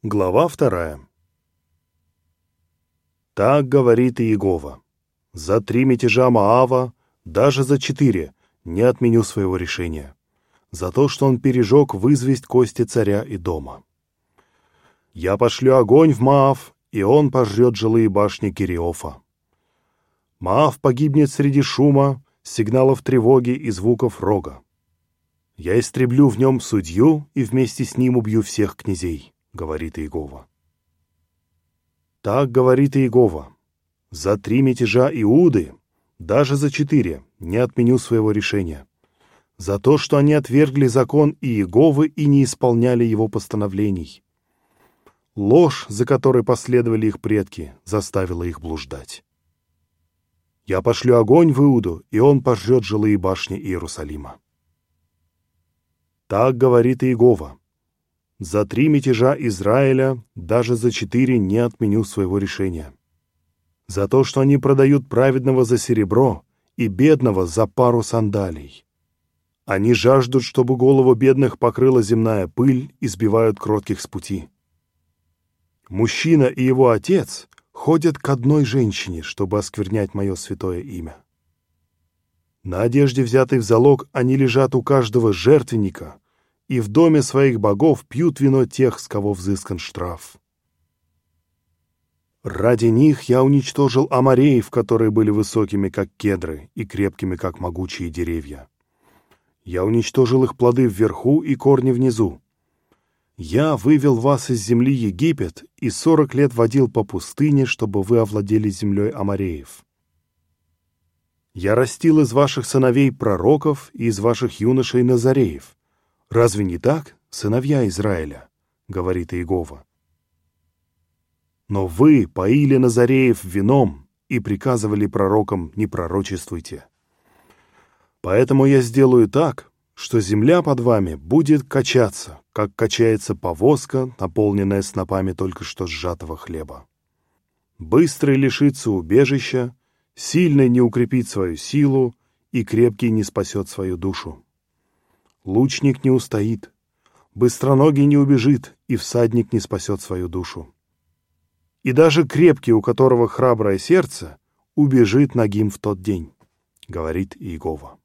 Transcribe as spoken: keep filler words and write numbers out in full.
Глава вторая. Так говорит Иегова: за три мятежа Моава, даже за четыре, не отменю своего решения, за то, что он пережег вызвесть кости царя и дома. Я пошлю огонь в Моав, и он пожрет жилые башни Кириофа. Моав погибнет среди шума, сигналов тревоги и звуков рога. Я истреблю в нем судью и вместе с ним убью всех князей, говорит Иегова. Так говорит Иегова: за три мятежа Иуды, даже за четыре, не отменю своего решения, за то, что они отвергли закон Иеговы и не исполняли его постановлений. Ложь, за которой последовали их предки, заставила их блуждать. Я пошлю огонь в Иуду, и он пожрет жилые башни Иерусалима. Так говорит Иегова: за три мятежа Израиля, даже за четыре, не отменю своего решения, за то, что они продают праведного за серебро и бедного за пару сандалий. Они жаждут, чтобы голову бедных покрыла земная пыль, и сбивают кротких с пути. Мужчина и его отец ходят к одной женщине, чтобы осквернять мое святое имя. На одежде, взятой в залог, они лежат у каждого жертвенника, и в доме своих богов пьют вино тех, с кого взыскан штраф. Ради них я уничтожил амореев, которые были высокими, как кедры, и крепкими, как могучие деревья. Я уничтожил их плоды вверху и корни внизу. Я вывел вас из земли Египет и сорок лет водил по пустыне, чтобы вы овладели землей амореев. Я растил из ваших сыновей пророков и из ваших юношей назареев. Разве не так, сыновья Израиля? Говорит Иегова. Но вы поили назареев вином и приказывали пророкам: не пророчествуйте. Поэтому я сделаю так, что земля под вами будет качаться, как качается повозка, наполненная снопами только что сжатого хлеба. Быстрый лишится убежища, сильный не укрепит свою силу, и крепкий не спасет свою душу. Лучник не устоит, быстроногий не убежит, и всадник не спасет свою душу. И даже крепкий, у которого храброе сердце, убежит нагим в тот день, говорит Иегова.